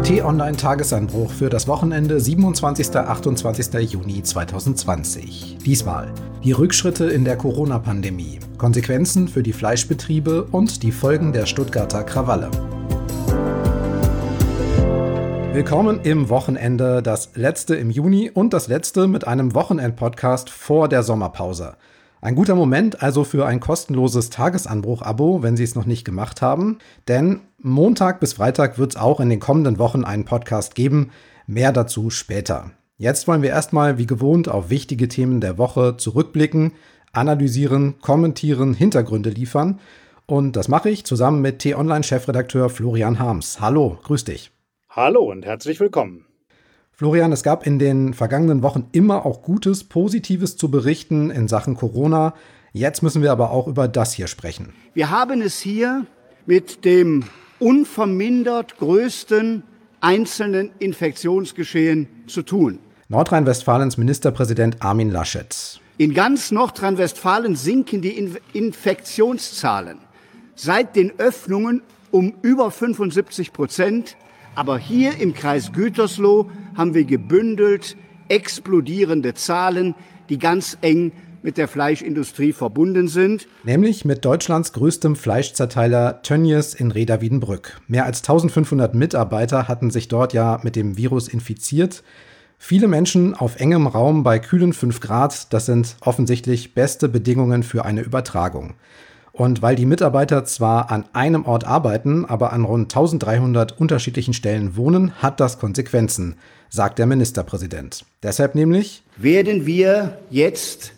T-Online-Tagesanbruch für das Wochenende 27. 28. Juni 2020. Diesmal die Rückschritte in der Corona-Pandemie, Konsequenzen für die Fleischbetriebe und die Folgen der Stuttgarter Krawalle. Willkommen im Wochenende, das letzte im Juni und das letzte mit einem Wochenend-Podcast vor der Sommerpause. Ein guter Moment also für ein kostenloses Tagesanbruch-Abo, wenn Sie es noch nicht gemacht haben. Denn Montag bis Freitag wird es auch in den kommenden Wochen einen Podcast geben. Mehr dazu später. Jetzt wollen wir erstmal wie gewohnt auf wichtige Themen der Woche zurückblicken, analysieren, kommentieren, Hintergründe liefern. Und das mache ich zusammen mit T-Online-Chefredakteur Florian Harms. Hallo, grüß dich. Hallo und herzlich willkommen. Florian, es gab in den vergangenen Wochen immer auch Gutes, Positives zu berichten in Sachen Corona. Jetzt müssen wir aber auch über das hier sprechen. Wir haben es hier mit dem unvermindert größten einzelnen Infektionsgeschehen zu tun. Nordrhein-Westfalens Ministerpräsident Armin Laschet. In ganz Nordrhein-Westfalen sinken die Infektionszahlen seit den Öffnungen um über 75%. Aber hier im Kreis Gütersloh haben wir gebündelt explodierende Zahlen, die ganz eng mit der Fleischindustrie verbunden sind. Nämlich mit Deutschlands größtem Fleischzerteiler Tönnies in Reda-Wiedenbrück. Mehr als 1500 Mitarbeiter hatten sich dort ja mit dem Virus infiziert. Viele Menschen auf engem Raum bei kühlen 5 Grad, das sind offensichtlich beste Bedingungen für eine Übertragung. Und weil die Mitarbeiter zwar an einem Ort arbeiten, aber an rund 1300 unterschiedlichen Stellen wohnen, hat das Konsequenzen, sagt der Ministerpräsident. Deshalb nämlich werden wir jetzt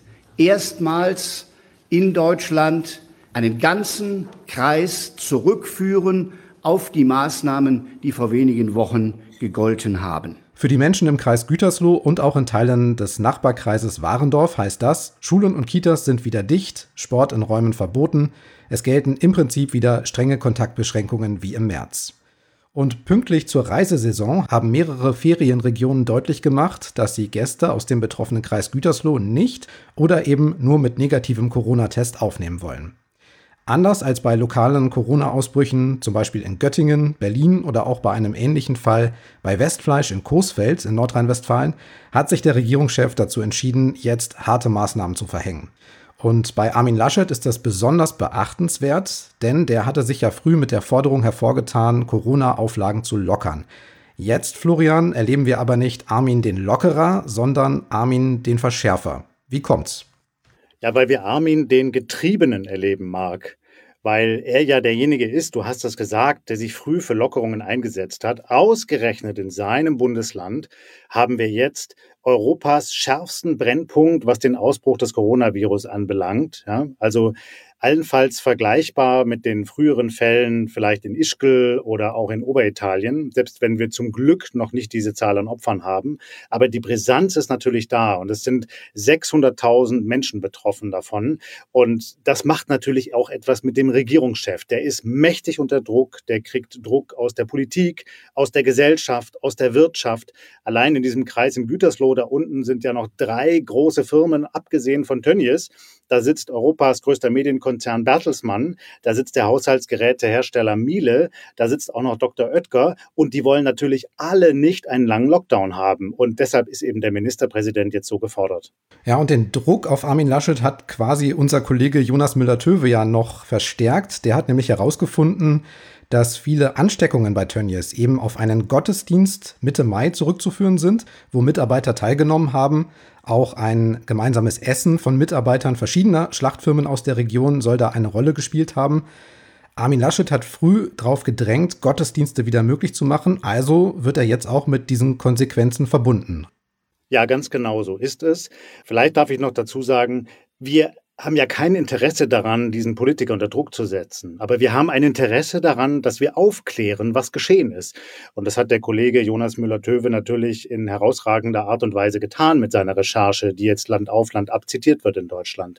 erstmals in Deutschland einen ganzen Kreis zurückführen auf die Maßnahmen, die vor wenigen Wochen gegolten haben. Für die Menschen im Kreis Gütersloh und auch in Teilen des Nachbarkreises Warendorf heißt das, Schulen und Kitas sind wieder dicht, Sport in Räumen verboten. Es gelten im Prinzip wieder strenge Kontaktbeschränkungen wie im März. Und pünktlich zur Reisesaison haben mehrere Ferienregionen deutlich gemacht, dass sie Gäste aus dem betroffenen Kreis Gütersloh nicht oder eben nur mit negativem Corona-Test aufnehmen wollen. Anders als bei lokalen Corona-Ausbrüchen, zum Beispiel in Göttingen, Berlin oder auch bei einem ähnlichen Fall bei Westfleisch in Coesfeld in Nordrhein-Westfalen, hat sich der Regierungschef dazu entschieden, jetzt harte Maßnahmen zu verhängen. Und bei Armin Laschet ist das besonders beachtenswert, denn der hatte sich ja früh mit der Forderung hervorgetan, Corona-Auflagen zu lockern. Jetzt, Florian, erleben wir aber nicht Armin den Lockerer, sondern Armin den Verschärfer. Wie kommt's? Ja, weil wir Armin den Getriebenen erleben, Marc. Weil er ja derjenige ist, du hast das gesagt, der sich früh für Lockerungen eingesetzt hat. Ausgerechnet in seinem Bundesland haben wir jetzt Europas schärfsten Brennpunkt, was den Ausbruch des Coronavirus anbelangt. Ja, also allenfalls vergleichbar mit den früheren Fällen vielleicht in Ischgl oder auch in Oberitalien, selbst wenn wir zum Glück noch nicht diese Zahl an Opfern haben. Aber die Brisanz ist natürlich da und es sind 600.000 Menschen betroffen davon. Und das macht natürlich auch etwas mit dem Regierungschef. Der ist mächtig unter Druck, der kriegt Druck aus der Politik, aus der Gesellschaft, aus der Wirtschaft. Allein in diesem Kreis in Gütersloh, da unten sind ja noch 3 große Firmen, abgesehen von Tönnies. Da sitzt Europas größter Medienkonzern Bertelsmann, da sitzt der Haushaltsgerätehersteller Miele, da sitzt auch noch Dr. Oetker und die wollen natürlich alle nicht einen langen Lockdown haben. Und deshalb ist eben der Ministerpräsident jetzt so gefordert. Ja, und den Druck auf Armin Laschet hat quasi unser Kollege Jonas Müller-Töwe ja noch verstärkt. Der hat nämlich herausgefunden, dass viele Ansteckungen bei Tönnies eben auf einen Gottesdienst Mitte Mai zurückzuführen sind, wo Mitarbeiter teilgenommen haben. Auch ein gemeinsames Essen von Mitarbeitern verschiedener Schlachtfirmen aus der Region soll da eine Rolle gespielt haben. Armin Laschet hat früh darauf gedrängt, Gottesdienste wieder möglich zu machen. Also wird er jetzt auch mit diesen Konsequenzen verbunden. Ja, ganz genau so ist es. Vielleicht darf ich noch dazu sagen, wir haben ja kein Interesse daran, diesen Politiker unter Druck zu setzen. Aber wir haben ein Interesse daran, dass wir aufklären, was geschehen ist. Und das hat der Kollege Jonas Müller-Töwe natürlich in herausragender Art und Weise getan mit seiner Recherche, die jetzt Land auf Land ab zitiert wird in Deutschland.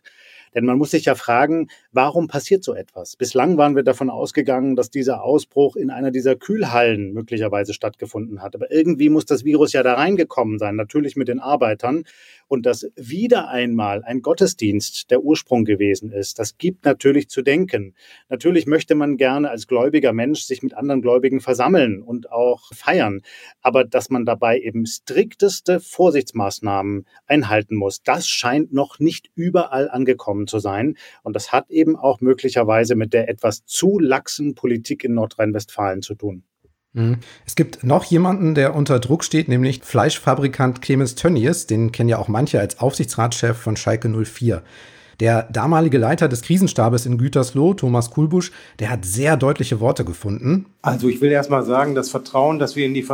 Denn man muss sich ja fragen, warum passiert so etwas? Bislang waren wir davon ausgegangen, dass dieser Ausbruch in einer dieser Kühlhallen möglicherweise stattgefunden hat. Aber irgendwie muss das Virus ja da reingekommen sein, natürlich mit den Arbeitern. Und dass wieder einmal ein Gottesdienst der Ursprung gewesen ist, das gibt natürlich zu denken. Natürlich möchte man gerne als gläubiger Mensch sich mit anderen Gläubigen versammeln und auch feiern. Aber dass man dabei eben strikteste Vorsichtsmaßnahmen einhalten muss, das scheint noch nicht überall angekommen zu sein. Und das hat eben auch möglicherweise mit der etwas zu laxen Politik in Nordrhein-Westfalen zu tun. Es gibt noch jemanden, der unter Druck steht, nämlich Fleischfabrikant Clemens Tönnies. Den kennen ja auch manche als Aufsichtsratschef von Schalke 04. Der damalige Leiter des Krisenstabes in Gütersloh, Thomas Kuhlbusch, der hat sehr deutliche Worte gefunden. Also ich will erst mal sagen, das Vertrauen, das wir in die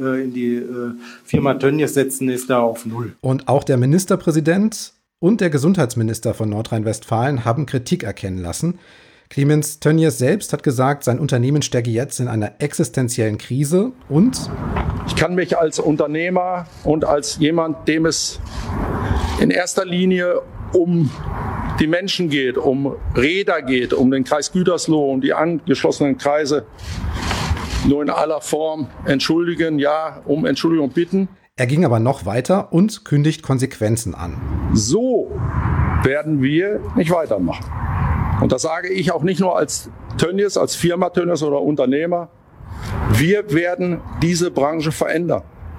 Firma Tönnies setzen, ist da auf Null. Und auch der Ministerpräsident und der Gesundheitsminister von Nordrhein-Westfalen haben Kritik erkennen lassen. Clemens Tönnies selbst hat gesagt, sein Unternehmen stecke jetzt in einer existenziellen Krise und ich kann mich als Unternehmer und als jemand, dem es in erster Linie um die Menschen geht, um Räder geht, um den Kreis Gütersloh, um die angeschlossenen Kreise, nur in aller Form entschuldigen, ja, um Entschuldigung bitten. Er ging aber noch weiter und kündigt Konsequenzen an. So werden wir nicht weitermachen. Und das sage ich auch nicht nur als Tönnies, als Firma Tönnies oder Unternehmer. Wir werden diese Branche verändern.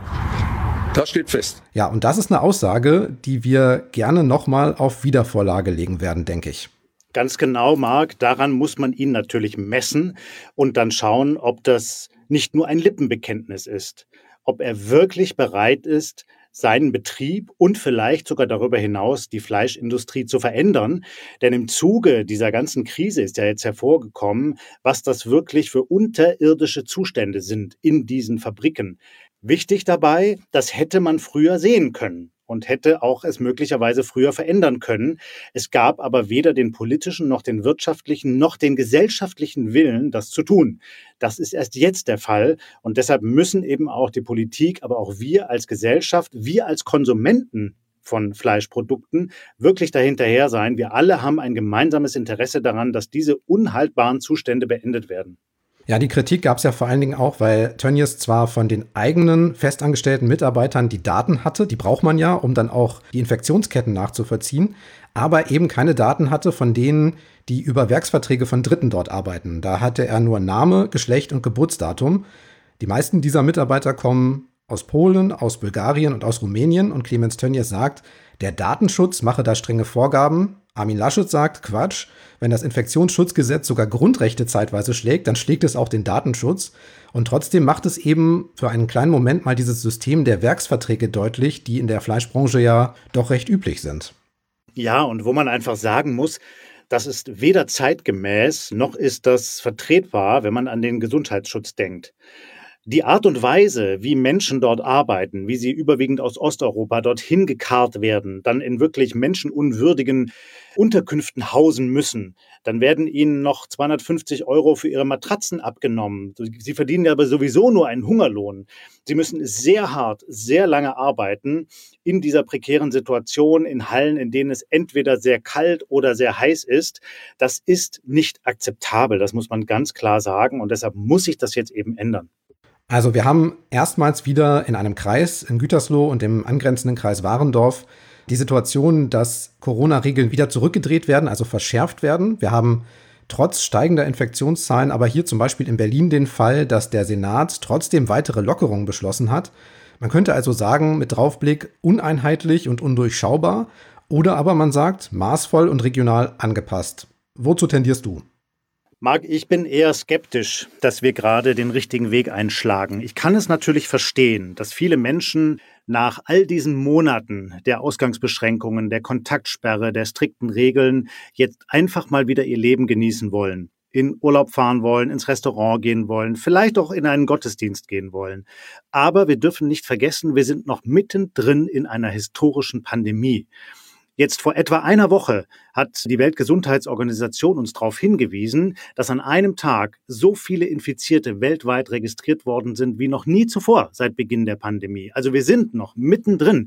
Das steht fest. Ja, und das ist eine Aussage, die wir gerne nochmal auf Wiedervorlage legen werden, denke ich. Ganz genau, Marc. Daran muss man ihn natürlich messen und dann schauen, ob das nicht nur ein Lippenbekenntnis ist. Ob er wirklich bereit ist, seinen Betrieb und vielleicht sogar darüber hinaus die Fleischindustrie zu verändern. Denn im Zuge dieser ganzen Krise ist ja jetzt hervorgekommen, was das wirklich für unterirdische Zustände sind in diesen Fabriken. Wichtig dabei, das hätte man früher sehen können und hätte auch es möglicherweise früher verändern können. Es gab aber weder den politischen noch den wirtschaftlichen noch den gesellschaftlichen Willen, das zu tun. Das ist erst jetzt der Fall und deshalb müssen eben auch die Politik, aber auch wir als Gesellschaft, wir als Konsumenten von Fleischprodukten wirklich dahinterher sein. Wir alle haben ein gemeinsames Interesse daran, dass diese unhaltbaren Zustände beendet werden. Ja, die Kritik gab es ja vor allen Dingen auch, weil Tönnies zwar von den eigenen festangestellten Mitarbeitern die Daten hatte, die braucht man ja, um dann auch die Infektionsketten nachzuvollziehen, aber eben keine Daten hatte von denen, die über Werksverträge von Dritten dort arbeiten. Da hatte er nur Name, Geschlecht und Geburtsdatum. Die meisten dieser Mitarbeiter kommen aus Polen, aus Bulgarien und aus Rumänien und Clemens Tönnies sagt, der Datenschutz mache da strenge Vorgaben. Armin Laschet sagt, Quatsch, wenn das Infektionsschutzgesetz sogar Grundrechte zeitweise schlägt, dann schlägt es auch den Datenschutz. Und trotzdem macht es eben für einen kleinen Moment mal dieses System der Werksverträge deutlich, die in der Fleischbranche ja doch recht üblich sind. Ja, und wo man einfach sagen muss, das ist weder zeitgemäß, noch ist das vertretbar, wenn man an den Gesundheitsschutz denkt. Die Art und Weise, wie Menschen dort arbeiten, wie sie überwiegend aus Osteuropa dorthin gekarrt werden, dann in wirklich menschenunwürdigen Unterkünften hausen müssen, dann werden ihnen noch 250 € für ihre Matratzen abgenommen. Sie verdienen ja aber sowieso nur einen Hungerlohn. Sie müssen sehr hart, sehr lange arbeiten in dieser prekären Situation in Hallen, in denen es entweder sehr kalt oder sehr heiß ist. Das ist nicht akzeptabel, das muss man ganz klar sagen und deshalb muss sich das jetzt eben ändern. Also wir haben erstmals wieder in einem Kreis, in Gütersloh und im angrenzenden Kreis Warendorf, die Situation, dass Corona-Regeln wieder zurückgedreht werden, also verschärft werden. Wir haben trotz steigender Infektionszahlen aber hier zum Beispiel in Berlin den Fall, dass der Senat trotzdem weitere Lockerungen beschlossen hat. Man könnte also sagen, mit Draufblick uneinheitlich und undurchschaubar oder aber man sagt, maßvoll und regional angepasst. Wozu tendierst du? Marc, ich bin eher skeptisch, dass wir gerade den richtigen Weg einschlagen. Ich kann es natürlich verstehen, dass viele Menschen nach all diesen Monaten der Ausgangsbeschränkungen, der Kontaktsperre, der strikten Regeln jetzt einfach mal wieder ihr Leben genießen wollen, in Urlaub fahren wollen, ins Restaurant gehen wollen, vielleicht auch in einen Gottesdienst gehen wollen. Aber wir dürfen nicht vergessen, wir sind noch mittendrin in einer historischen Pandemie. Jetzt vor etwa einer Woche hat die Weltgesundheitsorganisation uns darauf hingewiesen, dass an einem Tag so viele Infizierte weltweit registriert worden sind wie noch nie zuvor seit Beginn der Pandemie. Also wir sind noch mittendrin.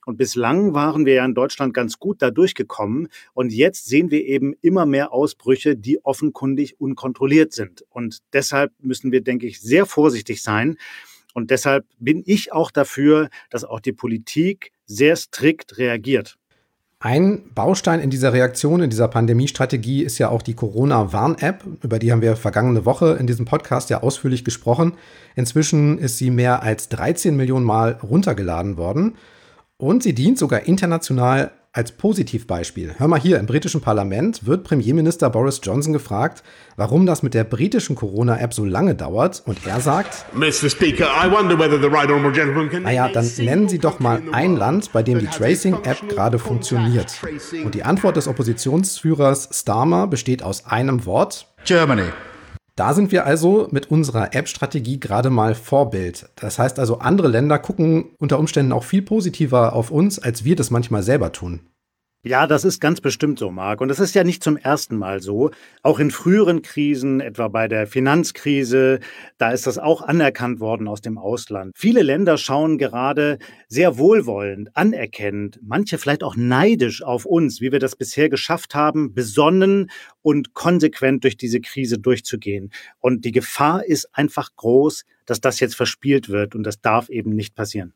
Und bislang waren wir ja in Deutschland ganz gut da durchgekommen. Und jetzt sehen wir eben immer mehr Ausbrüche, die offenkundig unkontrolliert sind. Und deshalb müssen wir, denke ich, sehr vorsichtig sein. Und deshalb bin ich auch dafür, dass auch die Politik sehr strikt reagiert. Ein Baustein in dieser Reaktion, in dieser Pandemiestrategie ist ja auch die Corona-Warn-App. Über die haben wir vergangene Woche in diesem Podcast ja ausführlich gesprochen. Inzwischen ist sie mehr als 13 Millionen Mal runtergeladen worden. Und sie dient sogar international als Positivbeispiel. Hör mal hier, im britischen Parlament wird Premierminister Boris Johnson gefragt, warum das mit der britischen Corona-App so lange dauert. Und er sagt, Mr. Speaker, I wonder whether the right honourable gentleman can... Naja, dann nennen Sie doch mal ein Land, bei dem die Tracing-App gerade funktioniert. Und die Antwort des Oppositionsführers Starmer besteht aus einem Wort. Germany. Da sind wir also mit unserer App-Strategie gerade mal Vorbild. Das heißt also, andere Länder gucken unter Umständen auch viel positiver auf uns, als wir das manchmal selber tun. Ja, das ist ganz bestimmt so, Marc. Und das ist ja nicht zum ersten Mal so. Auch in früheren Krisen, etwa bei der Finanzkrise, da ist das auch anerkannt worden aus dem Ausland. Viele Länder schauen gerade sehr wohlwollend, anerkennend, manche vielleicht auch neidisch auf uns, wie wir das bisher geschafft haben, besonnen und konsequent durch diese Krise durchzugehen. Und die Gefahr ist einfach groß, dass das jetzt verspielt wird. Und das darf eben nicht passieren.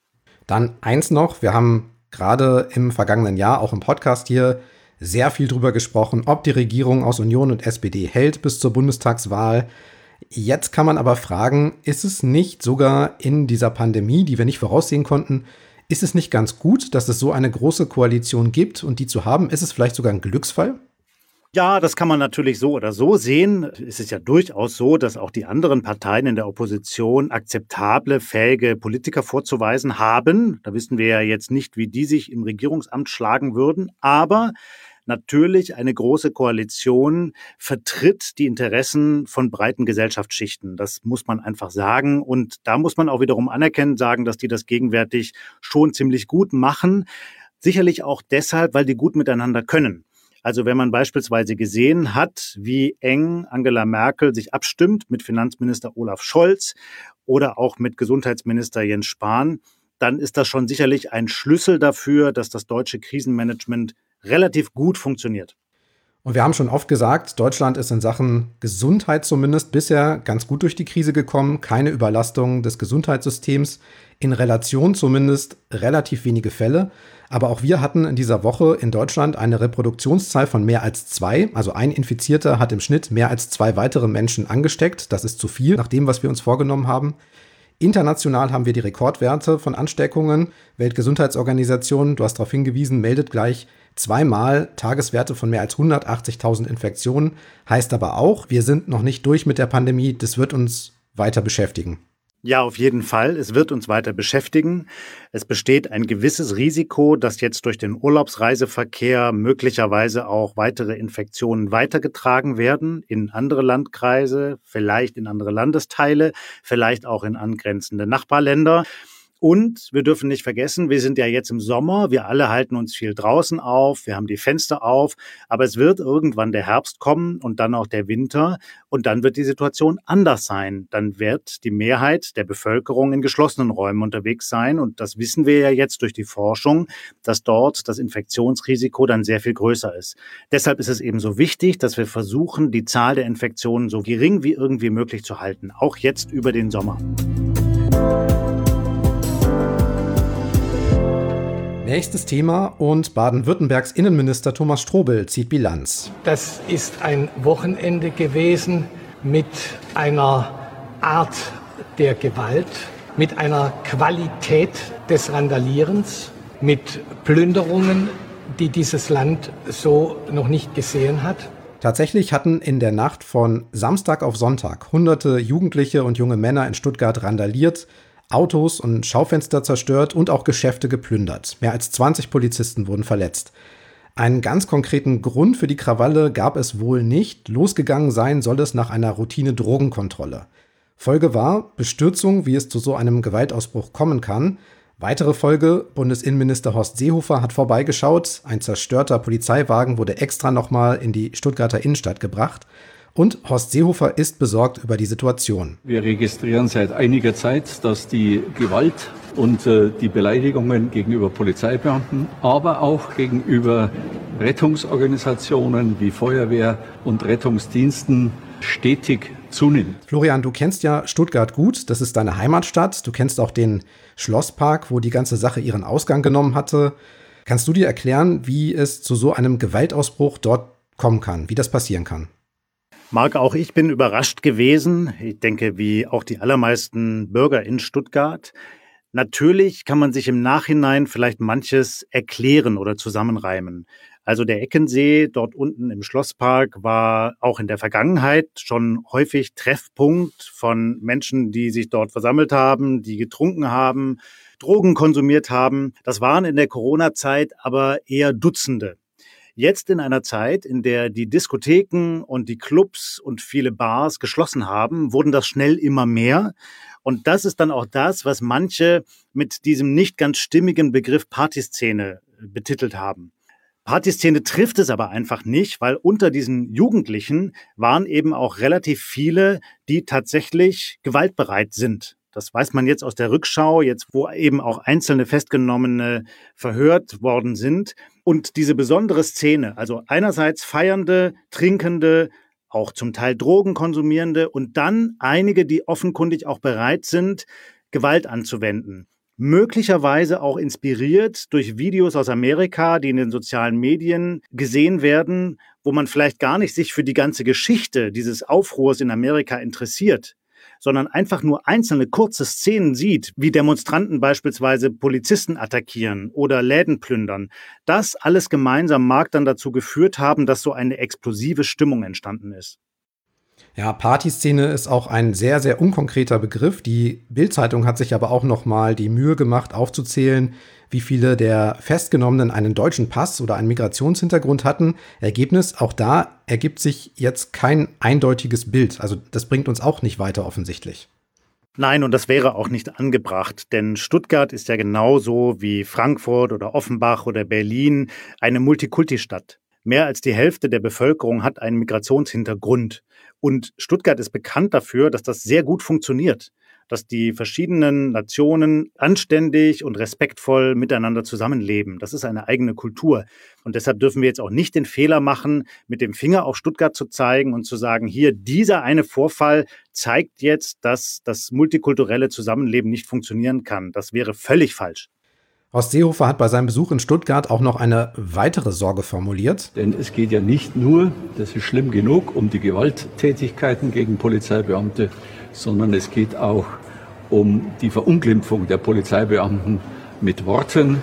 Dann eins noch, wir haben gerade im vergangenen Jahr, auch im Podcast hier, sehr viel drüber gesprochen, ob die Regierung aus Union und SPD hält bis zur Bundestagswahl. Jetzt kann man aber fragen, ist es nicht sogar in dieser Pandemie, die wir nicht voraussehen konnten, ist es nicht ganz gut, dass es so eine große Koalition gibt und die zu haben? Ist es vielleicht sogar ein Glücksfall? Ja, das kann man natürlich so oder so sehen. Es ist ja durchaus so, dass auch die anderen Parteien in der Opposition akzeptable, fähige Politiker vorzuweisen haben. Da wissen wir ja jetzt nicht, wie die sich im Regierungsamt schlagen würden. Aber natürlich eine große Koalition vertritt die Interessen von breiten Gesellschaftsschichten. Das muss man einfach sagen. Und da muss man auch wiederum anerkennen, sagen, dass die das gegenwärtig schon ziemlich gut machen. Sicherlich auch deshalb, weil die gut miteinander können. Also wenn man beispielsweise gesehen hat, wie eng Angela Merkel sich abstimmt mit Finanzminister Olaf Scholz oder auch mit Gesundheitsminister Jens Spahn, dann ist das schon sicherlich ein Schlüssel dafür, dass das deutsche Krisenmanagement relativ gut funktioniert. Und wir haben schon oft gesagt, Deutschland ist in Sachen Gesundheit zumindest bisher ganz gut durch die Krise gekommen. Keine Überlastung des Gesundheitssystems, in Relation zumindest relativ wenige Fälle. Aber auch wir hatten in dieser Woche in Deutschland eine Reproduktionszahl von mehr als 2. Also ein Infizierter hat im Schnitt mehr als 2 weitere Menschen angesteckt. Das ist zu viel nach dem, was wir uns vorgenommen haben. International haben wir die Rekordwerte von Ansteckungen. Weltgesundheitsorganisation, du hast darauf hingewiesen, meldet gleich 2-mal Tageswerte von mehr als 180.000 Infektionen. Heißt aber auch, wir sind noch nicht durch mit der Pandemie. Das wird uns weiter beschäftigen. Ja, auf jeden Fall. Es wird uns weiter beschäftigen. Es besteht ein gewisses Risiko, dass jetzt durch den Urlaubsreiseverkehr möglicherweise auch weitere Infektionen weitergetragen werden in andere Landkreise, vielleicht in andere Landesteile, vielleicht auch in angrenzende Nachbarländer. Und wir dürfen nicht vergessen, wir sind ja jetzt im Sommer, wir alle halten uns viel draußen auf, wir haben die Fenster auf, aber es wird irgendwann der Herbst kommen und dann auch der Winter und dann wird die Situation anders sein. Dann wird die Mehrheit der Bevölkerung in geschlossenen Räumen unterwegs sein und das wissen wir ja jetzt durch die Forschung, dass dort das Infektionsrisiko dann sehr viel größer ist. Deshalb ist es eben so wichtig, dass wir versuchen, die Zahl der Infektionen so gering wie irgendwie möglich zu halten, auch jetzt über den Sommer. Nächstes Thema und Baden-Württembergs Innenminister Thomas Strobel zieht Bilanz. Das ist ein Wochenende gewesen mit einer Art der Gewalt, mit einer Qualität des Randalierens, mit Plünderungen, die dieses Land so noch nicht gesehen hat. Tatsächlich hatten in der Nacht von Samstag auf Sonntag hunderte Jugendliche und junge Männer in Stuttgart randaliert, Autos und Schaufenster zerstört und auch Geschäfte geplündert. Mehr als 20 Polizisten wurden verletzt. Einen ganz konkreten Grund für die Krawalle gab es wohl nicht. Losgegangen sein soll es nach einer Routine-Drogenkontrolle. Folge war Bestürzung, wie es zu so einem Gewaltausbruch kommen kann. Weitere Folge, Bundesinnenminister Horst Seehofer hat vorbeigeschaut. Ein zerstörter Polizeiwagen wurde extra nochmal in die Stuttgarter Innenstadt gebracht. Und Horst Seehofer ist besorgt über die Situation. Wir registrieren seit einiger Zeit, dass die Gewalt und die Beleidigungen gegenüber Polizeibeamten, aber auch gegenüber Rettungsorganisationen wie Feuerwehr und Rettungsdiensten stetig zunimmt. Florian, du kennst ja Stuttgart gut, das ist deine Heimatstadt. Du kennst auch den Schlosspark, wo die ganze Sache ihren Ausgang genommen hatte. Kannst du dir erklären, wie es zu so einem Gewaltausbruch dort kommen kann, wie das passieren kann? Marc, auch ich bin überrascht gewesen. Ich denke, wie auch die allermeisten Bürger in Stuttgart. Natürlich kann man sich im Nachhinein vielleicht manches erklären oder zusammenreimen. Also der Eckensee dort unten im Schlosspark war auch in der Vergangenheit schon häufig Treffpunkt von Menschen, die sich dort versammelt haben, die getrunken haben, Drogen konsumiert haben. Das waren in der Corona-Zeit aber eher Dutzende. Jetzt in einer Zeit, in der die Diskotheken und die Clubs und viele Bars geschlossen haben, wurden das schnell immer mehr. Und das ist dann auch das, was manche mit diesem nicht ganz stimmigen Begriff Partyszene betitelt haben. Partyszene trifft es aber einfach nicht, weil unter diesen Jugendlichen waren eben auch relativ viele, die tatsächlich gewaltbereit sind. Das weiß man jetzt aus der Rückschau, jetzt wo eben auch einzelne Festgenommene verhört worden sind. Und diese besondere Szene, also einerseits Feiernde, Trinkende, auch zum Teil Drogen konsumierende und dann einige, die offenkundig auch bereit sind, Gewalt anzuwenden. Möglicherweise auch inspiriert durch Videos aus Amerika, die in den sozialen Medien gesehen werden, wo man vielleicht gar nicht sich für die ganze Geschichte dieses Aufruhrs in Amerika interessiert, sondern einfach nur einzelne kurze Szenen sieht, wie Demonstranten beispielsweise Polizisten attackieren oder Läden plündern. Das alles gemeinsam mag dann dazu geführt haben, dass so eine explosive Stimmung entstanden ist. Ja, Partyszene ist auch ein sehr, sehr unkonkreter Begriff. Die Bild-Zeitung hat sich aber auch noch mal die Mühe gemacht, aufzuzählen, wie viele der Festgenommenen einen deutschen Pass oder einen Migrationshintergrund hatten. Ergebnis, auch da ergibt sich jetzt kein eindeutiges Bild. Also das bringt uns auch nicht weiter offensichtlich. Nein, und das wäre auch nicht angebracht, denn Stuttgart ist ja genauso wie Frankfurt oder Offenbach oder Berlin eine Multikulti-Stadt. Mehr als die Hälfte der Bevölkerung hat einen Migrationshintergrund. Und Stuttgart ist bekannt dafür, dass das sehr gut funktioniert, dass die verschiedenen Nationen anständig und respektvoll miteinander zusammenleben. Das ist eine eigene Kultur. Und deshalb dürfen wir jetzt auch nicht den Fehler machen, mit dem Finger auf Stuttgart zu zeigen und zu sagen, hier, dieser eine Vorfall zeigt jetzt, dass das multikulturelle Zusammenleben nicht funktionieren kann. Das wäre völlig falsch. Horst Seehofer hat bei seinem Besuch in Stuttgart auch noch eine weitere Sorge formuliert. Denn es geht ja nicht nur, das ist schlimm genug, um die Gewalttätigkeiten gegen Polizeibeamte, sondern es geht auch um die Verunglimpfung der Polizeibeamten mit Worten.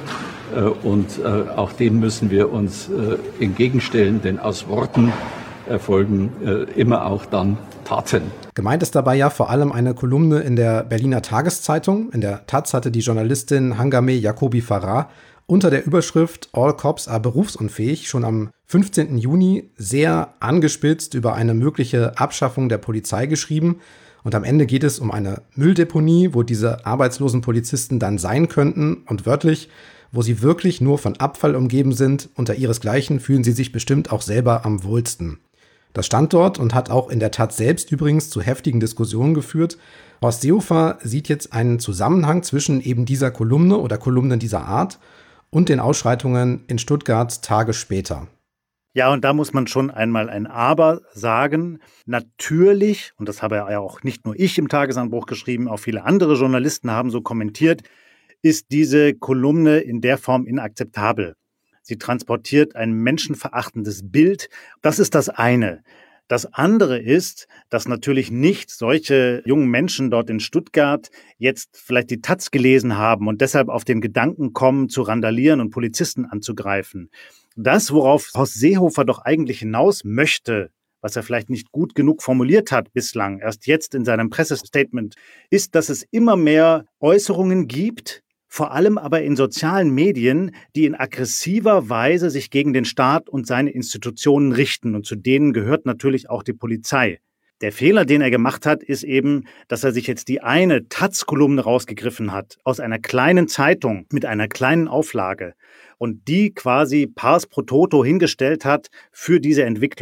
Und auch dem müssen wir uns entgegenstellen, denn aus Worten erfolgen immer auch dann Taten. Gemeint ist dabei ja vor allem eine Kolumne in der Berliner Tageszeitung. In der Taz hatte die Journalistin Hangame Jacobi Farah unter der Überschrift All Cops are berufsunfähig schon am 15. Juni sehr angespitzt über eine mögliche Abschaffung der Polizei geschrieben. Und am Ende geht es um eine Mülldeponie, wo diese arbeitslosen Polizisten dann sein könnten. Und wörtlich, wo sie wirklich nur von Abfall umgeben sind. Unter ihresgleichen fühlen sie sich bestimmt auch selber am wohlsten. Das stand dort und hat auch in der Taz selbst übrigens zu heftigen Diskussionen geführt. Horst Seehofer sieht jetzt einen Zusammenhang zwischen eben dieser Kolumne oder Kolumnen dieser Art und den Ausschreitungen in Stuttgart Tage später. Ja, und da muss man schon einmal ein Aber sagen. Natürlich, und das habe ja auch nicht nur ich im Tagesanbruch geschrieben, auch viele andere Journalisten haben so kommentiert, ist diese Kolumne in der Form inakzeptabel. Sie transportiert ein menschenverachtendes Bild. Das ist das eine. Das andere ist, dass natürlich nicht solche jungen Menschen dort in Stuttgart jetzt vielleicht die Taz gelesen haben und deshalb auf den Gedanken kommen, zu randalieren und Polizisten anzugreifen. Das, worauf Horst Seehofer doch eigentlich hinaus möchte, was er vielleicht nicht gut genug formuliert hat bislang, erst jetzt in seinem Pressestatement, ist, dass es immer mehr Äußerungen gibt, vor allem aber in sozialen Medien, die in aggressiver Weise sich gegen den Staat und seine Institutionen richten. Und zu denen gehört natürlich auch die Polizei. Der Fehler, den er gemacht hat, ist eben, dass er sich jetzt die eine Taz-Kolumne rausgegriffen hat, aus einer kleinen Zeitung mit einer kleinen Auflage und die quasi pars pro toto hingestellt hat für diese Entwicklung.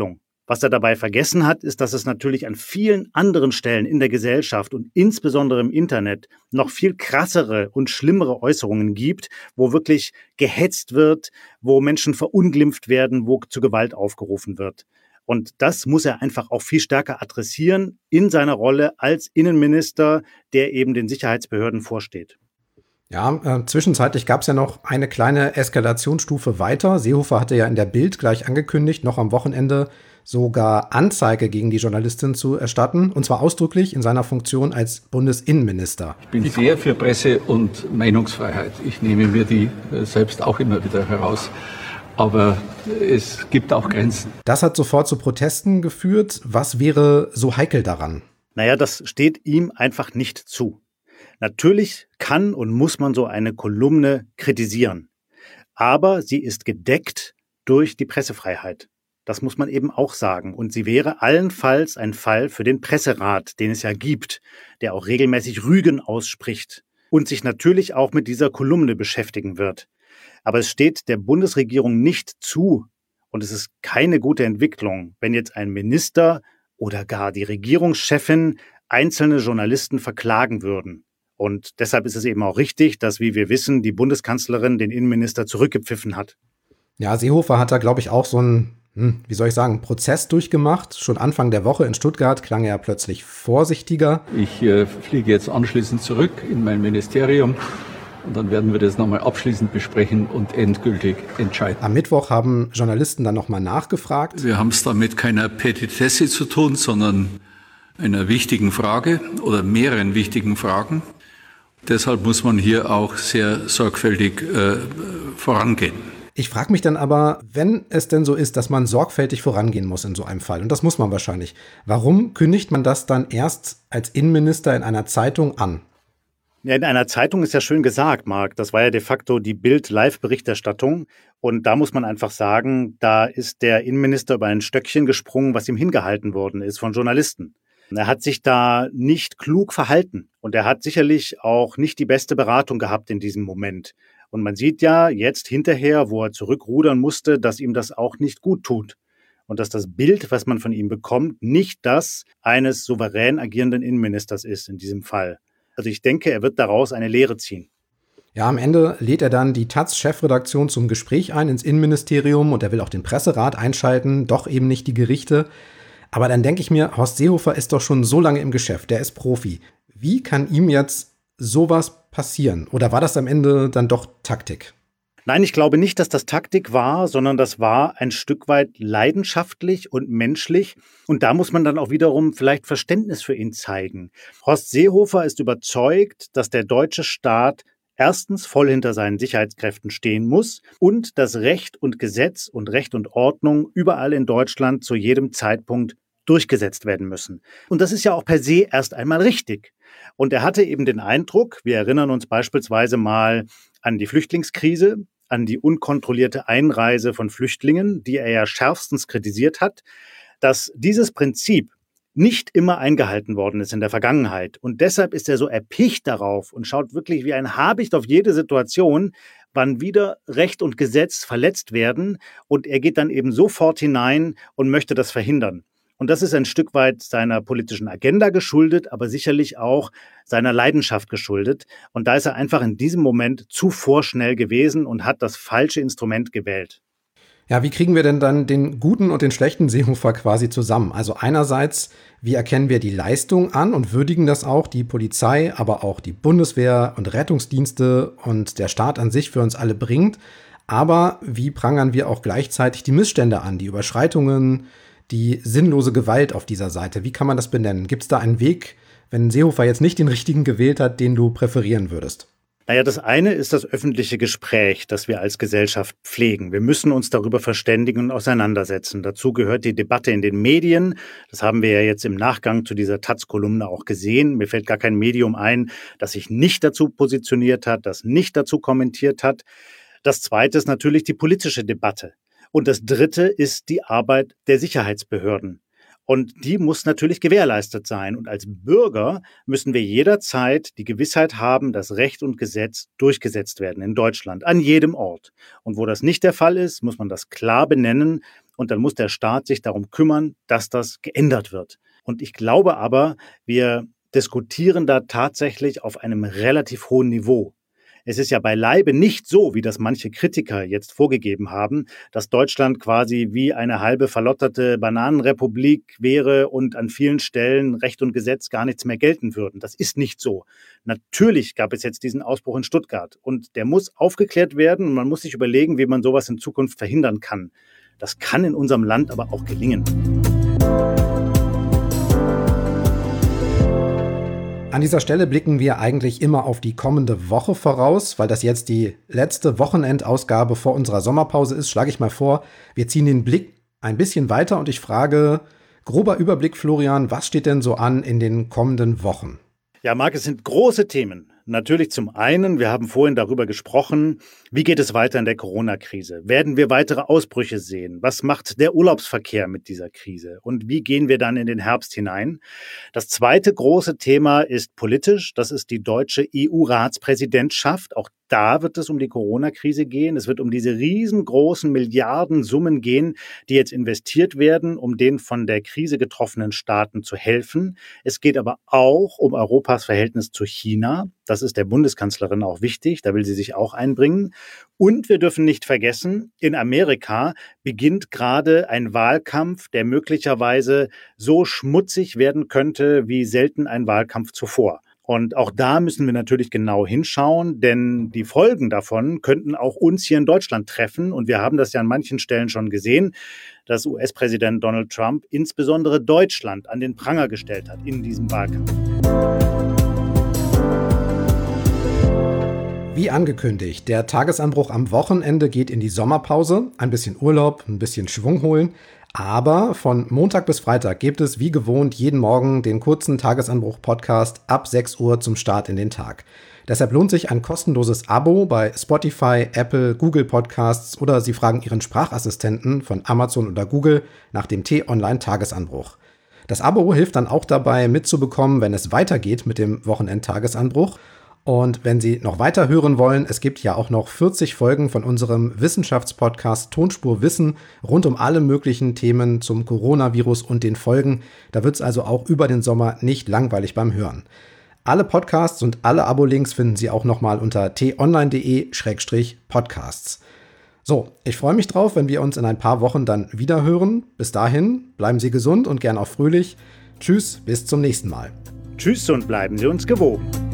Was er dabei vergessen hat, ist, dass es natürlich an vielen anderen Stellen in der Gesellschaft und insbesondere im Internet noch viel krassere und schlimmere Äußerungen gibt, wo wirklich gehetzt wird, wo Menschen verunglimpft werden, wo zu Gewalt aufgerufen wird. Und das muss er einfach auch viel stärker adressieren in seiner Rolle als Innenminister, der eben den Sicherheitsbehörden vorsteht. Ja, zwischenzeitlich gab es ja noch eine kleine Eskalationsstufe weiter. Seehofer hatte ja in der Bild gleich angekündigt, noch am Wochenende sogar Anzeige gegen die Journalistin zu erstatten, und zwar ausdrücklich in seiner Funktion als Bundesinnenminister. Ich bin sehr für Presse- und Meinungsfreiheit. Ich nehme mir die selbst auch immer wieder heraus. Aber es gibt auch Grenzen. Das hat sofort zu Protesten geführt. Was wäre so heikel daran? Naja, das steht ihm einfach nicht zu. Natürlich kann und muss man so eine Kolumne kritisieren. Aber sie ist gedeckt durch die Pressefreiheit. Das muss man eben auch sagen. Und sie wäre allenfalls ein Fall für den Presserat, den es ja gibt, der auch regelmäßig Rügen ausspricht und sich natürlich auch mit dieser Kolumne beschäftigen wird. Aber es steht der Bundesregierung nicht zu, und es ist keine gute Entwicklung, wenn jetzt ein Minister oder gar die Regierungschefin einzelne Journalisten verklagen würden. Und deshalb ist es eben auch richtig, dass, wie wir wissen, die Bundeskanzlerin den Innenminister zurückgepfiffen hat. Ja, Seehofer hat da, glaube ich, auch so einen, Prozess durchgemacht. Schon Anfang der Woche in Stuttgart klang er plötzlich vorsichtiger. Ich fliege jetzt anschließend zurück in mein Ministerium. Und dann werden wir das nochmal abschließend besprechen und endgültig entscheiden. Am Mittwoch haben Journalisten dann nochmal nachgefragt. Wir haben es da mit keiner Petitesse zu tun, sondern einer wichtigen Frage oder mehreren wichtigen Fragen. Deshalb muss man hier auch sehr sorgfältig vorangehen. Ich frage mich dann aber, wenn es denn so ist, dass man sorgfältig vorangehen muss in so einem Fall, und das muss man wahrscheinlich, warum kündigt man das dann erst als Innenminister in einer Zeitung an? Ja, in einer Zeitung ist ja schön gesagt, Marc. Das war ja de facto die Bild-Live-Berichterstattung. Und da muss man einfach sagen, da ist der Innenminister über ein Stöckchen gesprungen, was ihm hingehalten worden ist von Journalisten. Er hat sich da nicht klug verhalten. Und er hat sicherlich auch nicht die beste Beratung gehabt in diesem Moment. Und man sieht ja jetzt hinterher, wo er zurückrudern musste, dass ihm das auch nicht gut tut. Und dass das Bild, was man von ihm bekommt, nicht das eines souverän agierenden Innenministers ist in diesem Fall. Also ich denke, er wird daraus eine Lehre ziehen. Ja, am Ende lädt er dann die taz-Chefredaktion zum Gespräch ein ins Innenministerium und er will auch den Presserat einschalten, doch eben nicht die Gerichte. Aber dann denke ich mir, Horst Seehofer ist doch schon so lange im Geschäft, der ist Profi. Wie kann ihm jetzt sowas passieren? Oder war das am Ende dann doch Taktik? Nein, ich glaube nicht, dass das Taktik war, sondern das war ein Stück weit leidenschaftlich und menschlich. Und da muss man dann auch wiederum vielleicht Verständnis für ihn zeigen. Horst Seehofer ist überzeugt, dass der deutsche Staat erstens voll hinter seinen Sicherheitskräften stehen muss und dass Recht und Gesetz und Recht und Ordnung überall in Deutschland zu jedem Zeitpunkt durchgesetzt werden müssen. Und das ist ja auch per se erst einmal richtig. Und er hatte eben den Eindruck, wir erinnern uns beispielsweise mal an die Flüchtlingskrise, an die unkontrollierte Einreise von Flüchtlingen, die er ja schärfstens kritisiert hat, dass dieses Prinzip nicht immer eingehalten worden ist in der Vergangenheit. Und deshalb ist er so erpicht darauf und schaut wirklich wie ein Habicht auf jede Situation, wann wieder Recht und Gesetz verletzt werden. Und er geht dann eben sofort hinein und möchte das verhindern. Und das ist ein Stück weit seiner politischen Agenda geschuldet, aber sicherlich auch seiner Leidenschaft geschuldet. Und da ist er einfach in diesem Moment zu vorschnell gewesen und hat das falsche Instrument gewählt. Ja, wie kriegen wir denn dann den guten und den schlechten Seehofer quasi zusammen? Also einerseits, wie erkennen wir die Leistung an und würdigen das auch, die Polizei, aber auch die Bundeswehr und Rettungsdienste und der Staat an sich für uns alle bringt. Aber wie prangern wir auch gleichzeitig die Missstände an, die Überschreitungen, die sinnlose Gewalt auf dieser Seite? Wie kann man das benennen? Gibt es da einen Weg, wenn Seehofer jetzt nicht den richtigen gewählt hat, den du präferieren würdest? Naja, das eine ist das öffentliche Gespräch, das wir als Gesellschaft pflegen. Wir müssen uns darüber verständigen und auseinandersetzen. Dazu gehört die Debatte in den Medien. Das haben wir ja jetzt im Nachgang zu dieser taz-Kolumne auch gesehen. Mir fällt gar kein Medium ein, das sich nicht dazu positioniert hat, das nicht dazu kommentiert hat. Das zweite ist natürlich die politische Debatte. Und das dritte ist die Arbeit der Sicherheitsbehörden. Und die muss natürlich gewährleistet sein. Und als Bürger müssen wir jederzeit die Gewissheit haben, dass Recht und Gesetz durchgesetzt werden in Deutschland, an jedem Ort. Und wo das nicht der Fall ist, muss man das klar benennen und dann muss der Staat sich darum kümmern, dass das geändert wird. Und ich glaube aber, wir diskutieren da tatsächlich auf einem relativ hohen Niveau. Es ist ja beileibe nicht so, wie das manche Kritiker jetzt vorgegeben haben, dass Deutschland quasi wie eine halbe verlotterte Bananenrepublik wäre und an vielen Stellen Recht und Gesetz gar nichts mehr gelten würden. Das ist nicht so. Natürlich gab es jetzt diesen Ausbruch in Stuttgart und der muss aufgeklärt werden und man muss sich überlegen, wie man sowas in Zukunft verhindern kann. Das kann in unserem Land aber auch gelingen. An dieser Stelle blicken wir eigentlich immer auf die kommende Woche voraus, weil das jetzt die letzte Wochenendausgabe vor unserer Sommerpause ist. Schlage ich mal vor, wir ziehen den Blick ein bisschen weiter und ich frage, grober Überblick, Florian, was steht denn so an in den kommenden Wochen? Ja, Marc, es sind große Themen. Natürlich zum einen, wir haben vorhin darüber gesprochen, wie geht es weiter in der Corona-Krise? Werden wir weitere Ausbrüche sehen? Was macht der Urlaubsverkehr mit dieser Krise? Und wie gehen wir dann in den Herbst hinein? Das zweite große Thema ist politisch. Das ist die deutsche EU-Ratspräsidentschaft. Auch da wird es um die Corona-Krise gehen. Es wird um diese riesengroßen Milliardensummen gehen, die jetzt investiert werden, um den von der Krise getroffenen Staaten zu helfen. Es geht aber auch um Europas Verhältnis zu China. Das ist der Bundeskanzlerin auch wichtig. Da will sie sich auch einbringen. Und wir dürfen nicht vergessen, in Amerika beginnt gerade ein Wahlkampf, der möglicherweise so schmutzig werden könnte wie selten ein Wahlkampf zuvor. Und auch da müssen wir natürlich genau hinschauen, denn die Folgen davon könnten auch uns hier in Deutschland treffen. Und wir haben das ja an manchen Stellen schon gesehen, dass US-Präsident Donald Trump insbesondere Deutschland an den Pranger gestellt hat in diesem Wahlkampf. Wie angekündigt, der Tagesanbruch am Wochenende geht in die Sommerpause. Ein bisschen Urlaub, ein bisschen Schwung holen. Aber von Montag bis Freitag gibt es wie gewohnt jeden Morgen den kurzen Tagesanbruch-Podcast ab 6 Uhr zum Start in den Tag. Deshalb lohnt sich ein kostenloses Abo bei Spotify, Apple, Google Podcasts oder Sie fragen Ihren Sprachassistenten von Amazon oder Google nach dem T-Online-Tagesanbruch. Das Abo hilft dann auch dabei mitzubekommen, wenn es weitergeht mit dem Wochenend-Tagesanbruch. Und wenn Sie noch weiter hören wollen, es gibt ja auch noch 40 Folgen von unserem Wissenschaftspodcast Tonspur Wissen rund um alle möglichen Themen zum Coronavirus und den Folgen. Da wird es also auch über den Sommer nicht langweilig beim Hören. Alle Podcasts und alle Abo-Links finden Sie auch nochmal unter t-online.de/podcasts. So, ich freue mich drauf, wenn wir uns in ein paar Wochen dann wieder hören. Bis dahin, bleiben Sie gesund und gern auch fröhlich. Tschüss, bis zum nächsten Mal. Tschüss und bleiben Sie uns gewogen.